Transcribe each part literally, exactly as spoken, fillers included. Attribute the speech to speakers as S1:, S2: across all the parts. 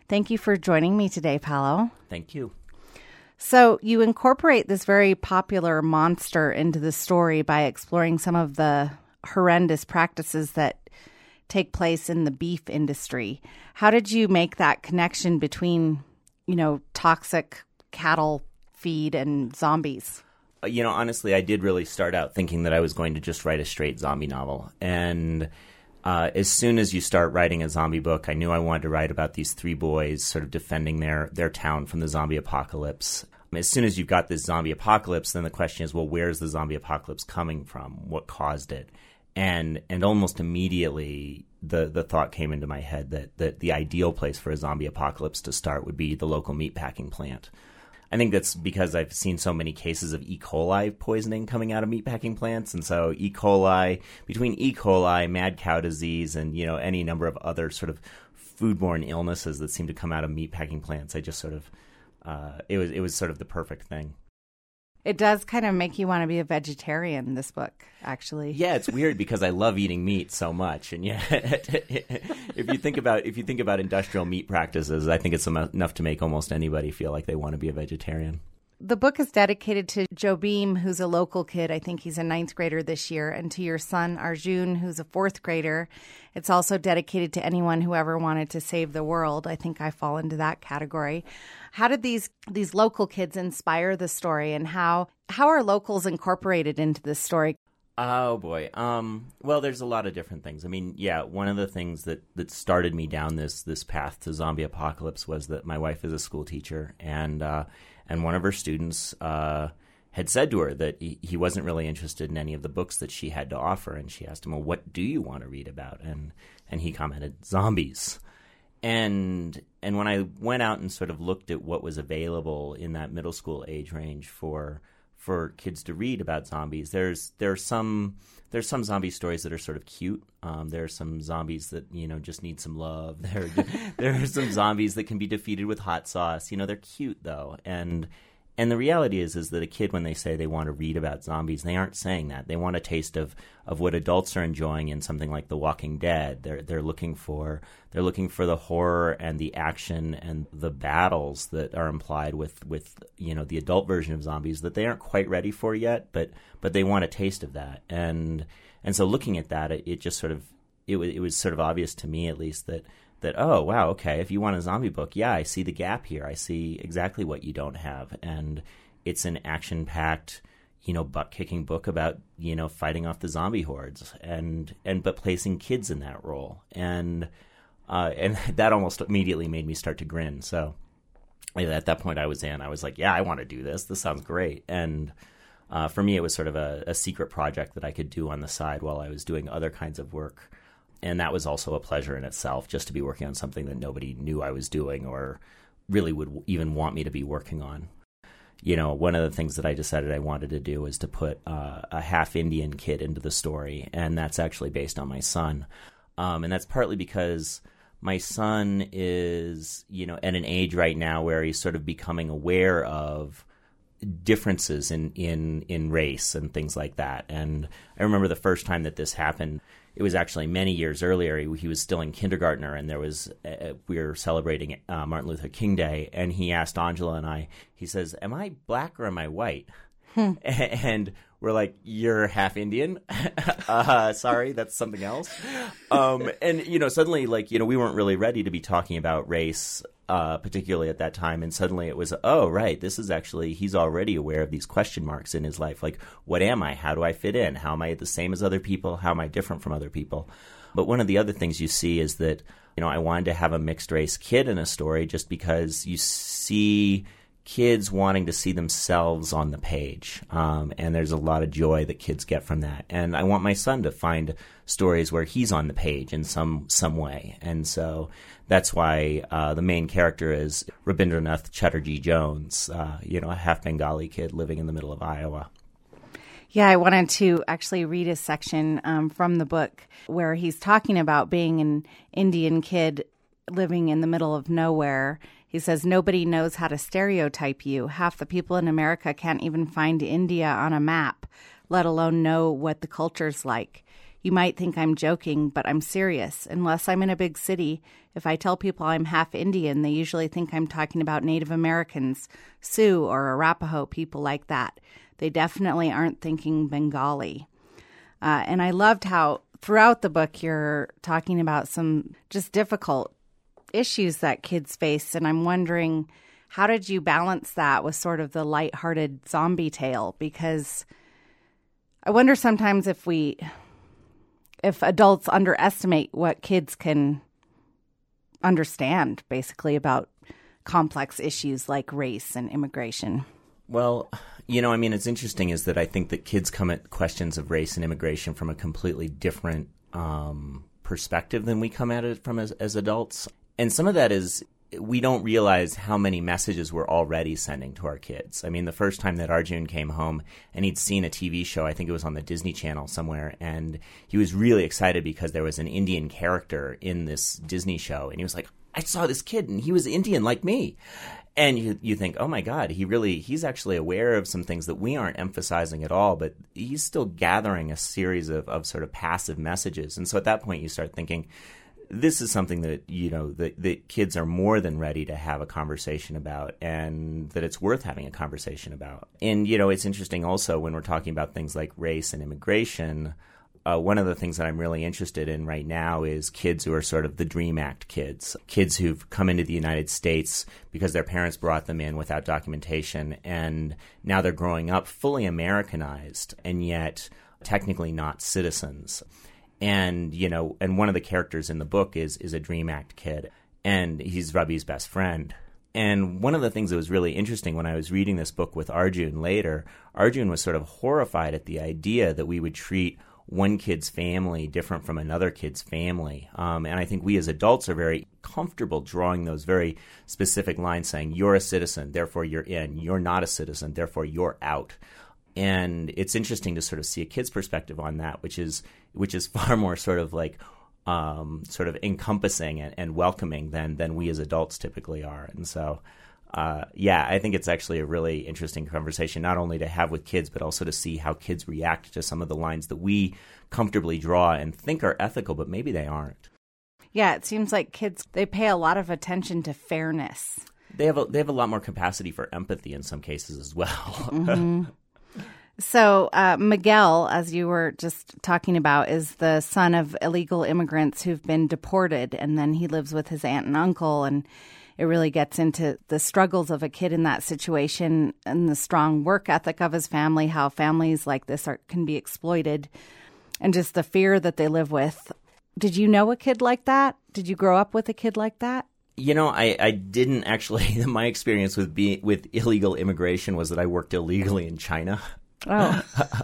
S1: Thank you for joining me today, Paolo.
S2: Thank you.
S1: So you incorporate this very popular monster into the story by exploring some of the horrendous practices that take place in the beef industry. How did you make that connection between, you know, toxic cattle feed and zombies?
S2: You know, honestly, I did really start out thinking that I was going to just write a straight zombie novel. And uh, as soon as you start writing a zombie book, I knew I wanted to write about these three boys sort of defending their, their town from the zombie apocalypse. As soon as you've got this zombie apocalypse, then the question is, well, where's the zombie apocalypse coming from? What caused it? And and almost immediately, the, the thought came into my head that, that the ideal place for a zombie apocalypse to start would be the local meatpacking plant. I think that's because I've seen so many cases of E. coli poisoning coming out of meatpacking plants. And so E. coli, between E. coli, mad cow disease, and, you know, any number of other sort of foodborne illnesses that seem to come out of meatpacking plants, I just sort of, uh, it was it was sort of the perfect thing.
S1: It does kind of make you want to be a vegetarian, this book, actually.
S2: Yeah, it's weird because I love eating meat so much. And yet, if you think about if you think about industrial meat practices, I think it's enough to make almost anybody feel like they want to be a vegetarian.
S1: The book is dedicated to Jobim, who's a local kid. I think he's a ninth grader this year, and to your son, Arjun, who's a fourth grader. It's also dedicated to anyone who ever wanted to save the world. I think I fall into that category. How did these these local kids inspire the story, and how how are locals incorporated into this story?
S2: Oh, boy. Um, well, there's a lot of different things. I mean, yeah, one of the things that, that started me down this this path to zombie apocalypse was that my wife is a school teacher, and uh, and one of her students uh, had said to her that he, he wasn't really interested in any of the books that she had to offer, and she asked him, well, what do you want to read about? And and he commented, zombies. And and when I went out and sort of looked at what was available in that middle school age range for for kids to read about zombies, there's there's some there's some zombie stories that are sort of cute. Um, there are some zombies that, you know, just need some love. There there are some zombies that can be defeated with hot sauce. You know, they're cute though, and. And the reality is is that a kid, when they say they want to read about zombies, they aren't saying that. They want a taste of, of what adults are enjoying in something like The Walking Dead. They're they're looking for they're looking for the horror and the action and the battles that are implied with, with you know the adult version of zombies that they aren't quite ready for yet, but but they want a taste of that. And and so looking at that, it, it just sort of it was it was sort of obvious to me, at least, that. That, oh, wow, okay, if you want a zombie book, yeah, I see the gap here. I see exactly what you don't have. And it's an action-packed, you know, butt-kicking book about, you know, fighting off the zombie hordes and, and but placing kids in that role. And uh, and that almost immediately made me start to grin. So at that point I was in. I was like, yeah, I want to do this. This sounds great. And uh, for me, it was sort of a, a secret project that I could do on the side while I was doing other kinds of work. And that was also a pleasure in itself, just to be working on something that nobody knew I was doing or really would even want me to be working on. You know, one of the things that I decided I wanted to do was to put uh, a half Indian kid into the story, and that's actually based on my son. Um, and that's partly because my son is, you know, at an age right now where he's sort of becoming aware of differences in, in, in race and things like that. And I remember the first time that this happened, it was actually many years earlier. He, he was still in kindergartner, and there was uh, we were celebrating uh, Martin Luther King Day, and he asked Angela and I, he says, am I black or am I white? Hmm. And we're like, you're half Indian? uh, sorry, that's something else. Um, and, you know, suddenly, like, you know, we weren't really ready to be talking about race, uh, particularly at that time. And suddenly it was, oh, right, this is actually, he's already aware of these question marks in his life. Like, what am I? How do I fit in? How am I the same as other people? How am I different from other people? But one of the other things you see is that, you know, I wanted to have a mixed race kid in a story just because you see kids wanting to see themselves on the page. Um, and there's a lot of joy that kids get from that. And I want my son to find stories where he's on the page in some some way. And so that's why uh, the main character is Rabindranath Chatterjee Jones, uh, you know, a half Bengali kid living in the middle of Iowa.
S1: Yeah, I wanted to actually read a section um, from the book where he's talking about being an Indian kid living in the middle of nowhere. He says, nobody knows how to stereotype you. Half the people in America can't even find India on a map, let alone know what the culture's like. You might think I'm joking, but I'm serious. Unless I'm in a big city, if I tell people I'm half Indian, they usually think I'm talking about Native Americans, Sioux or Arapaho, people like that. They definitely aren't thinking Bengali. Uh, and I loved how throughout the book you're talking about some just difficult issues that kids face. And I'm wondering, how did you balance that with sort of the lighthearted zombie tale? Because I wonder sometimes if we... if adults underestimate what kids can understand, basically, about complex issues like race and immigration.
S2: Well, you know, I mean, it's interesting is that I think that kids come at questions of race and immigration from a completely different um, perspective than we come at it from as, as adults. And some of that is we don't realize how many messages we're already sending to our kids. I mean, the first time that Arjun came home and he'd seen a T V show, I think it was on the Disney Channel somewhere, and he was really excited because there was an Indian character in this Disney show. And he was like, I saw this kid and he was Indian like me. And you you think, oh my God, he really, he's actually aware of some things that we aren't emphasizing at all, but he's still gathering a series of, of sort of passive messages. And so at that point you start thinking, this is something that, you know, that, that kids are more than ready to have a conversation about, and that it's worth having a conversation about. And, you know, it's interesting also when we're talking about things like race and immigration, uh, one of the things that I'm really interested in right now is kids who are sort of the DREAM Act kids, kids who've come into the United States because their parents brought them in without documentation, and now they're growing up fully Americanized and yet technically not citizens. And, you know, and one of the characters in the book is is a DREAM Act kid, and he's Ravi's best friend. And one of the things that was really interesting when I was reading this book with Arjun later, Arjun was sort of horrified at the idea that we would treat one kid's family different from another kid's family. Um, and I think we as adults are very comfortable drawing those very specific lines saying, you're a citizen, therefore you're in. You're not a citizen, therefore you're out. And it's interesting to sort of see a kid's perspective on that, which is which is far more sort of like um, sort of encompassing and, and welcoming than than we as adults typically are. And so, uh, yeah, I think it's actually a really interesting conversation, not only to have with kids, but also to see how kids react to some of the lines that we comfortably draw and think are ethical, but maybe they aren't.
S1: Yeah, it seems like kids, they pay a lot of attention to fairness.
S2: They have a, they have a lot more capacity for empathy in some cases as well. Mm-hmm.
S1: So uh, Miguel, as you were just talking about, is the son of illegal immigrants who've been deported, and then he lives with his aunt and uncle, and it really gets into the struggles of a kid in that situation and the strong work ethic of his family, how families like this are can be exploited, and just the fear that they live with. Did you know a kid like that? Did you grow up with a kid like that?
S2: You know, I, I didn't actually. My experience with being, with illegal immigration was that I worked illegally in China.
S1: Oh.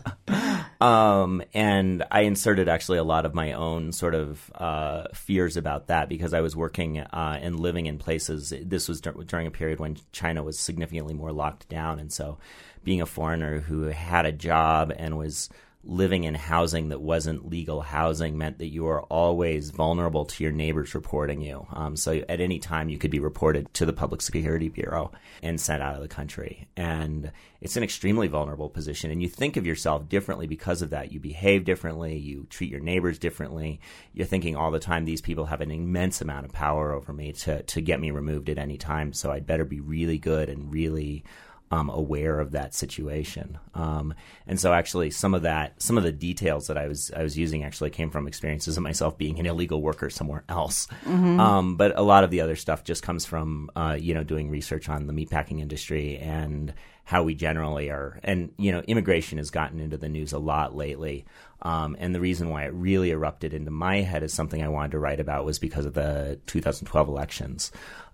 S2: um, and I inserted actually a lot of my own sort of uh, fears about that because I was working uh, and living in places. This was dur- during a period when China was significantly more locked down. And so being a foreigner who had a job and was living in housing that wasn't legal housing meant that you were always vulnerable to your neighbors reporting you. Um, so at any time you could be reported to the Public Security Bureau and sent out of the country. And it's an extremely vulnerable position. And you think of yourself differently because of that. You behave differently. You treat your neighbors differently. You're thinking all the time, these people have an immense amount of power over me to, to get me removed at any time. So I'd better be really good and really Um, aware of that situation. Um, and so actually some of that, some of the details that I was I was using actually came from experiences of myself being an illegal worker somewhere else. Mm-hmm. Um, but a lot of the other stuff just comes from, uh, you know, doing research on the meatpacking industry and how we generally are. And, you know, immigration has gotten into the news a lot lately. Um, and the reason why it really erupted into my head as something I wanted to write about was because of the two thousand twelve elections.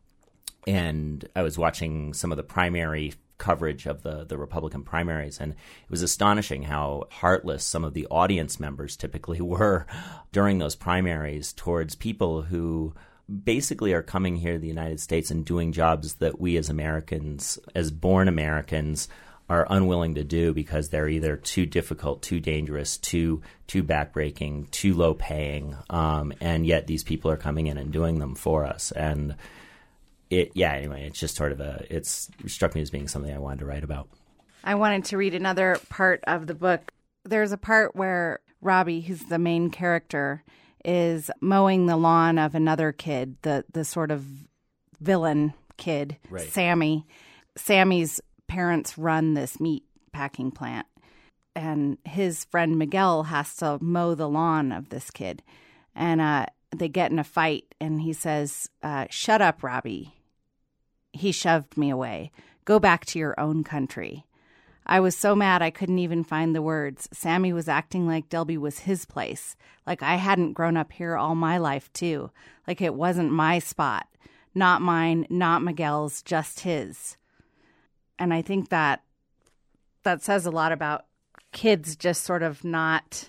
S2: And I was watching some of the primary coverage of the, the Republican primaries, and it was astonishing how heartless some of the audience members typically were during those primaries towards people who basically are coming here to the United States and doing jobs that we as Americans, as born Americans, are unwilling to do because they're either too difficult, too dangerous, too too backbreaking, too low paying, um, and yet these people are coming in and doing them for us. And It, yeah, anyway, it's just sort of a, it's it struck me as being something I wanted to write about.
S1: I wanted to read another part of the book. There's a part where Robbie, who's the main character, is mowing the lawn of another kid, the the sort of villain kid,
S2: right.
S1: Sammy. Sammy's parents run this meat packing plant, and his friend Miguel has to mow the lawn of this kid. And uh, they get in a fight, and he says, uh, "Shut up, Robbie." He shoved me away. Go back to your own country. I was so mad I couldn't even find the words. Sammy was acting like Delby was his place, like I hadn't grown up here all my life, too, like it wasn't my spot. Not mine, not Miguel's, just his. And I think that that says a lot about kids just sort of not,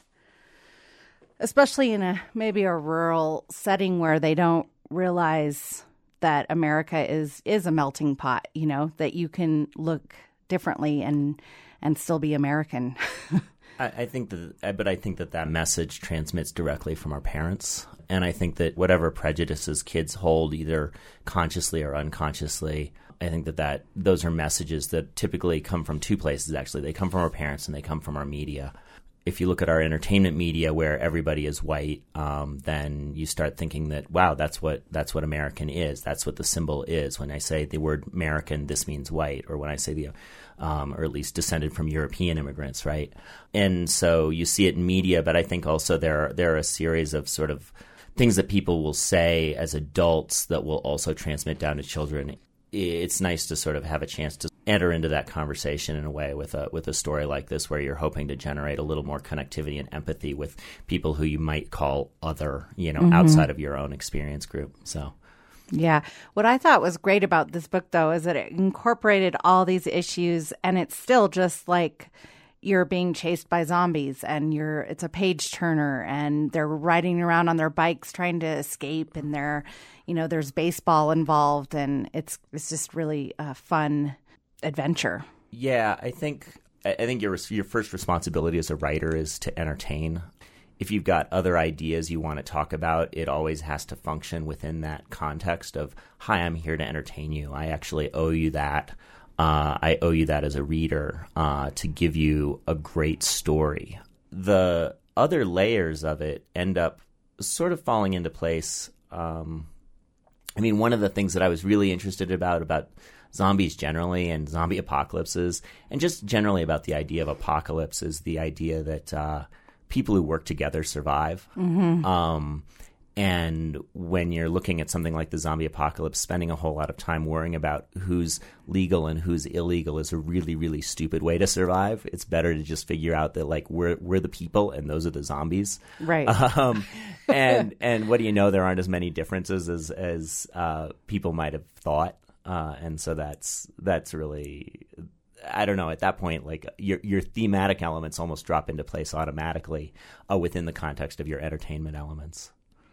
S1: especially in a maybe a rural setting where they don't realize that America is is a melting pot, you know, that you can look differently and and still be American.
S2: I, I think that, but I think that that message transmits directly from our parents. And I think that whatever prejudices kids hold, either consciously or unconsciously, I think that, that those are messages that typically come from two places, actually. They come from our parents and they come from our media. If you look at our entertainment media where everybody is white, um, then you start thinking that, wow, that's what that's what American is. That's what the symbol is. When I say the word American, this means white. Or when I say the, um, or at least descended from European immigrants, right? And so you see it in media, but I think also there are, there are a series of sort of things that people will say as adults that will also transmit down to children. It's nice to sort of have a chance to enter into that conversation in a way with a with a story like this, where you're hoping to generate a little more connectivity and empathy with people who you might call other, you know, mm-hmm. outside of your own experience group. So,
S1: yeah. What I thought was great about this book, though, is that it incorporated all these issues, and it's still just like you're being chased by zombies, and you're it's a page turner, and they're riding around on their bikes trying to escape, and they're, you know, there's baseball involved, and it's it's just really a fun adventure.
S2: Yeah, I think I think your your first responsibility as a writer is to entertain. If you've got other ideas you want to talk about, it always has to function within that context of, hi, I'm here to entertain you. I actually owe you that. Uh, I owe you that as a reader, uh, to give you a great story. The other layers of it end up sort of falling into place. Um, I mean, one of the things that I was really interested about about zombies generally and zombie apocalypses, and just generally about the idea of apocalypse, is the idea that uh, people who work together survive.
S1: Mm-hmm.
S2: Um, and when you're looking at something like the zombie apocalypse, spending a whole lot of time worrying about who's legal and who's illegal is a really, really stupid way to survive. It's better to just figure out that, like, we're we're the people and those are the zombies.
S1: Right.
S2: Um, and and what do you know? There aren't as many differences as as uh, people might have thought. Uh, and so that's that's really, I don't know, at that point, like your your thematic elements almost drop into place automatically uh, within the context of your entertainment elements.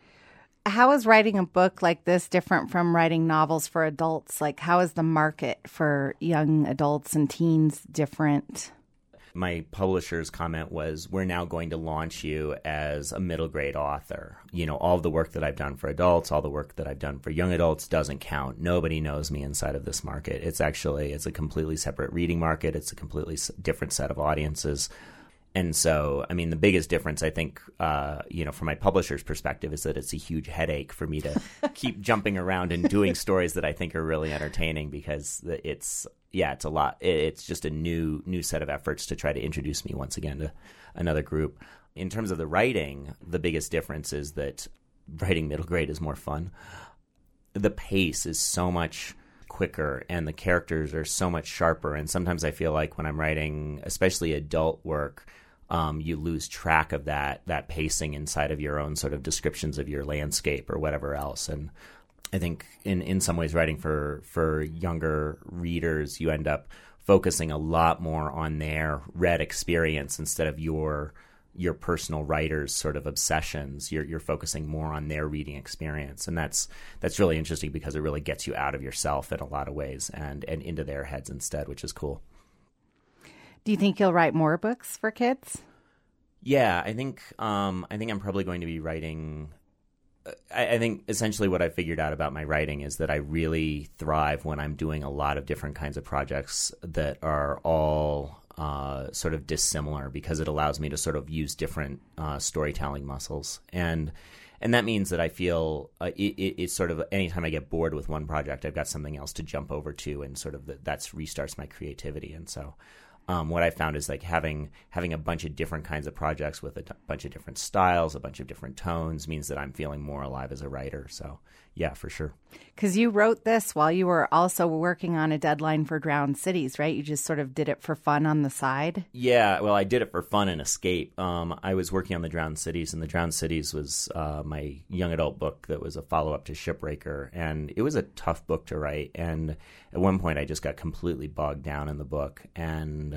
S1: How is writing a book like this different from writing novels for adults? Like, how is the market for young adults and teens different?
S2: My publisher's comment was, we're now going to launch you as a middle grade author. You know, all the work that I've done for adults, all the work that I've done for young adults doesn't count. Nobody knows me inside of this market. It's actually, it's a completely separate reading market. It's a completely different set of audiences. And so, I mean, the biggest difference, I think, uh, you know, from my publisher's perspective, is that it's a huge headache for me to keep jumping around and doing stories that I think are really entertaining, because it's, yeah, it's a lot. It's just a new new set of efforts to try to introduce me once again to another group. In terms of the writing, the biggest difference is that writing middle grade is more fun. The pace is so much quicker and the characters are so much sharper. And sometimes I feel like when I'm writing, especially adult work, Um, you lose track of that that pacing inside of your own sort of descriptions of your landscape or whatever else. And I think in, in some ways, writing for, for younger readers, you end up focusing a lot more on their read experience instead of your your personal writer's sort of obsessions. You're you're focusing more on their reading experience, and that's that's really interesting because it really gets you out of yourself in a lot of ways and and into their heads instead, which is cool.
S1: Do you think you'll write more books for kids?
S2: Yeah, I think um, I think I'm probably going to be writing. I, I think essentially what I figured out about my writing is that I really thrive when I'm doing a lot of different kinds of projects that are all uh, sort of dissimilar because it allows me to sort of use different uh, storytelling muscles. And and that means that I feel uh, it, it, it's sort of anytime I get bored with one project, I've got something else to jump over to, and sort of the, that's restarts my creativity. And so um, what I found is like having having a bunch of different kinds of projects with a t- bunch of different styles, a bunch of different tones means that I'm feeling more alive as a writer. So yeah, for sure.
S1: Because you wrote this while you were also working on a deadline for Drowned Cities, right? You just sort of did it for fun on the side?
S2: Yeah, well, I did it for fun and escape. Um, I was working on the Drowned Cities, and the Drowned Cities was uh, my young adult book that was a follow-up to Shipbreaker, and it was a tough book to write. And at one point, I just got completely bogged down in the book, and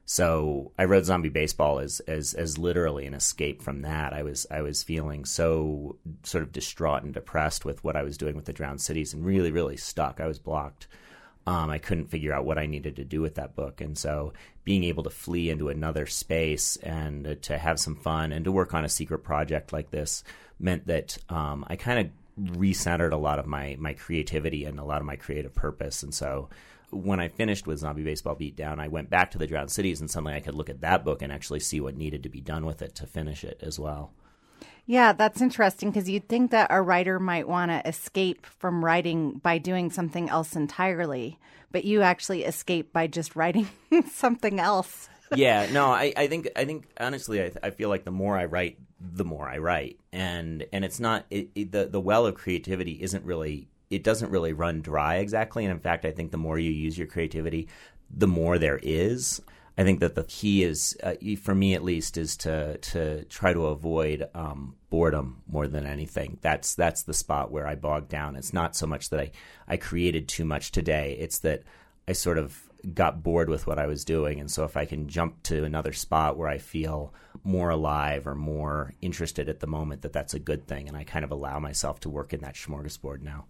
S2: so I wrote Zombie Baseball as as as literally an escape from that. I was I was feeling so sort of distraught and depressed with what I was doing with the Drowned Cities, and really really stuck. I was blocked. Um, I couldn't figure out what I needed to do with that book, and so being able to flee into another space and uh, to have some fun and to work on a secret project like this meant that um, I kind of recentered a lot of my my creativity and a lot of my creative purpose, and so. When I finished with Zombie Baseball Beatdown, I went back to the Drowned Cities, and suddenly I could look at that book and actually see what needed to be done with it to finish it as well.
S1: Yeah, that's interesting because you'd think that a writer might want to escape from writing by doing something else entirely, but you actually escape by just writing something else.
S2: Yeah, no, I, I think I think honestly, I, I feel like the more I write, the more I write, and and it's not it, it, the the well of creativity isn't really. It doesn't really run dry exactly. And in fact, I think the more you use your creativity, the more there is. I think that the key is, uh, for me at least, is to to try to avoid um, boredom more than anything. That's that's the spot where I bog down. It's not so much that I, I created too much today. It's that I sort of got bored with what I was doing. And so if I can jump to another spot where I feel more alive or more interested at the moment, that that's a good thing. And I kind of allow myself to work in that smorgasbord now.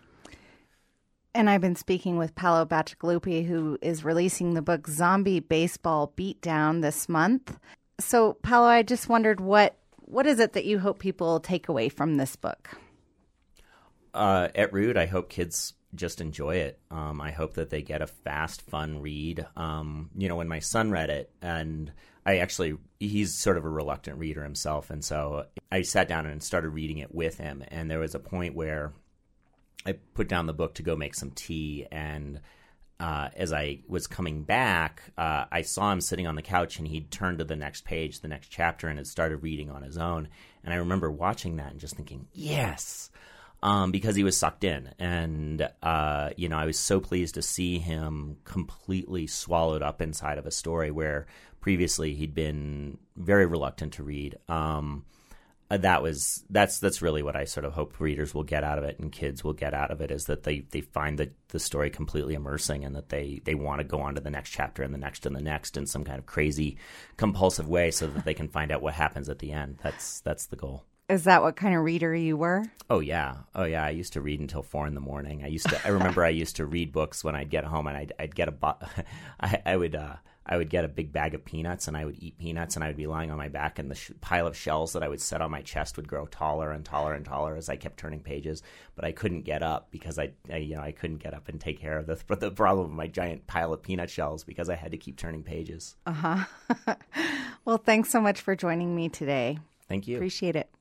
S1: And I've been speaking with Paolo Bacigalupi, who is releasing the book Zombie Baseball Beatdown this month. So, Paolo, I just wondered, what what is it that you hope people take away from this book?
S2: Uh, at Root, I hope kids just enjoy it. Um, I hope that they get a fast, fun read. Um, you know, when my son read it, and I actually, he's sort of a reluctant reader himself, and so I sat down and started reading it with him, and there was a point where I put down the book to go make some tea, and uh, as I was coming back, uh, I saw him sitting on the couch, and he'd turned to the next page, the next chapter, and had started reading on his own. And I remember watching that and just thinking, yes, um, because he was sucked in. And, uh, you know, I was so pleased to see him completely swallowed up inside of a story where previously he'd been very reluctant to read. Um Uh, that was that's that's really what I sort of hope readers will get out of it and kids will get out of it, is that they, they find the, the story completely immersing, and that they, they want to go on to the next chapter and the next and the next in some kind of crazy compulsive way so that they can find out what happens at the end. That's that's the goal.
S1: Is that what kind of reader you were?
S2: Oh yeah, oh yeah. I used to read until four in the morning. I used to. I remember I used to read books when I'd get home, and I'd I'd get a bo- I, I would. Uh, I would get a big bag of peanuts, and I would eat peanuts, and I would be lying on my back, and the sh- pile of shells that I would set on my chest would grow taller and taller and taller as I kept turning pages. But I couldn't get up because I, I you know, I couldn't get up and take care of the, the problem of my giant pile of peanut shells because I had to keep turning pages.
S1: Uh-huh. Well, thanks so much for joining me today.
S2: Thank you.
S1: Appreciate it.